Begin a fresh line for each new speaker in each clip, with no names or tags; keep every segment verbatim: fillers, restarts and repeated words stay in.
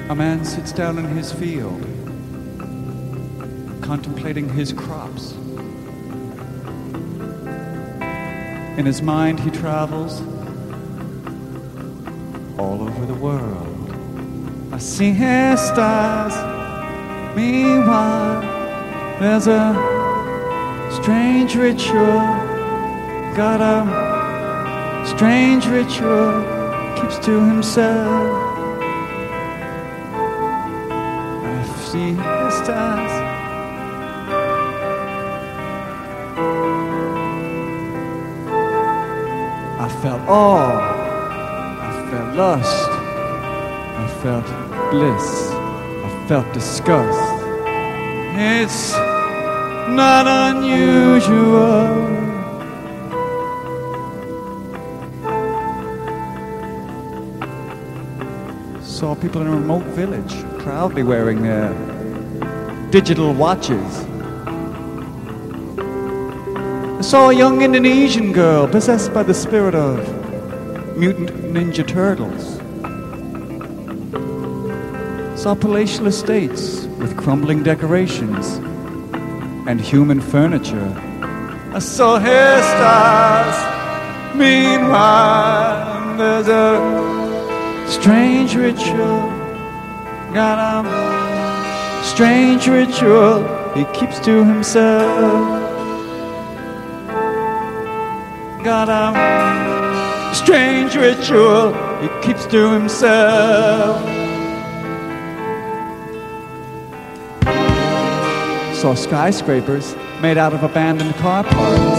A man sits down in his field, contemplating his crops. In his mind, he travels all over the world. I see his stars. Meanwhile, there's a strange ritual. Got a strange ritual. Keeps to himself. I see his stars. I felt awe. I felt lust. I felt bliss. I felt disgust. It's not unusual. Saw people in a remote village proudly wearing their digital watches. I saw a young Indonesian girl possessed by the spirit of mutant ninja turtles. Saw palatial estates with crumbling decorations and human furniture. I saw hairstyles. Meanwhile, there's a strange ritual. Got a strange ritual he keeps to himself. Got a strange ritual he keeps to himself. Saw skyscrapers made out of abandoned car parts.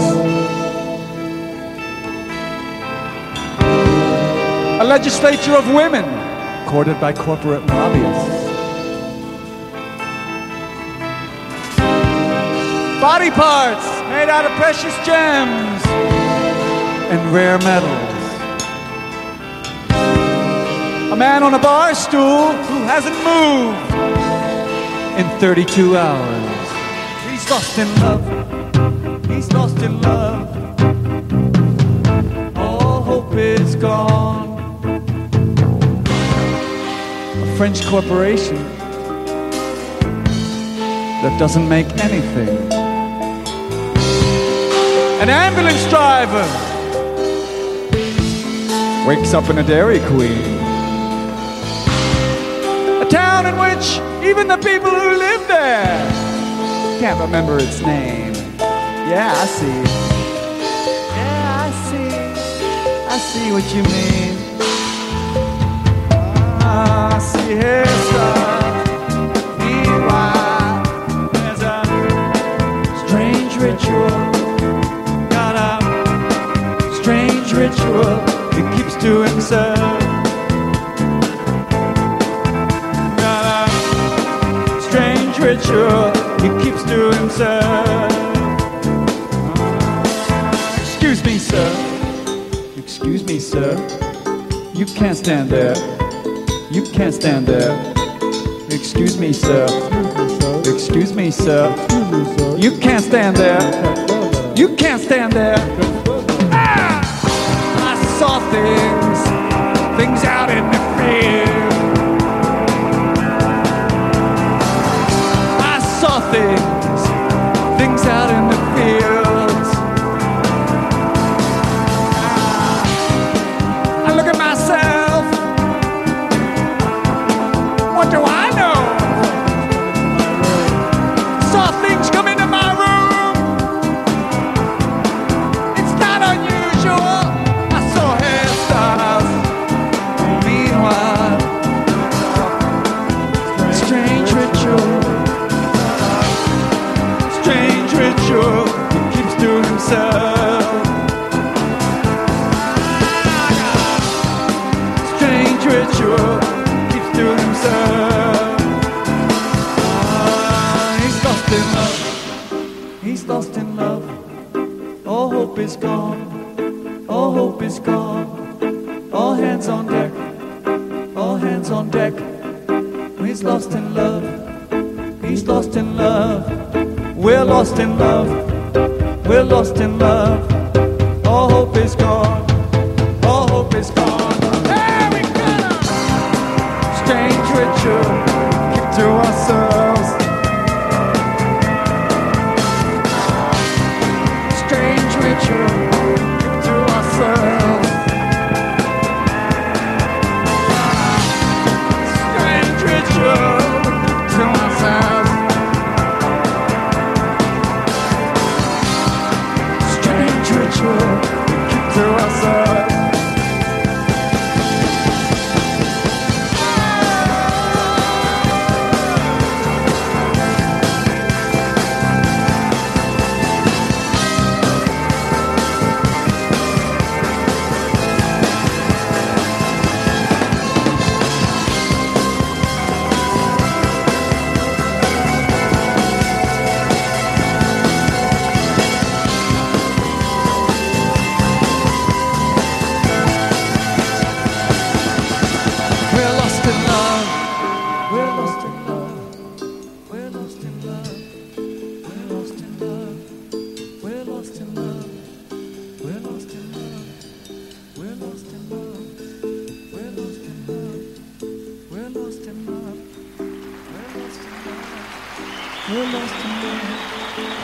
A legislature of women courted by corporate lobbyists. Body parts made out of precious gems and rare metals. A man on a bar stool who hasn't moved in thirty-two hours. He's lost in love. He's lost in love. All hope is gone. A French corporation that doesn't make anything. An ambulance driver wakes up in a Dairy Queen. A town in which even the people who live there can't remember its name. Yeah, I see. Yeah, I see. I see what you mean. Ah, I see hairstyles. Meanwhile, there's a strange ritual. Got a strange ritual he keeps to himself. Got a strange ritual he keeps to himself. Excuse me, sir. Excuse me, sir. You can't stand there. You can't stand there. Excuse me, sir. Excuse me, sir. You can't stand there. You can't stand there. Ah! I saw things, things out in the field. I saw things, things out in the fields. I look at myself. What do I know? Saw things come into my room. It's not unusual. I saw hairstyles. Meanwhile, strange ritual. Strange ritual he keeps to himself. Strange ritual keeps to himself. Ah, he's lost in love. He's lost in love. All hope is gone. All hope is gone. All hands on deck. All hands on deck. He's lost in love. He's lost in love. We're lost in love. We're lost in love. All hope is gone. All hope is gone. Hey, we got a strange ritual, keep to ourselves. Strange ritual, keep to ourselves. Strange ritual, keep to ourselves. Strange ritual, keep to ourselves. We're lost in love. We're lost in love. We're lost in love. We're lost in love. We're lost in love. We're lost in love. We're lost in love. We're lost in love. We're lost in love. We're lost in love. We're lost in love.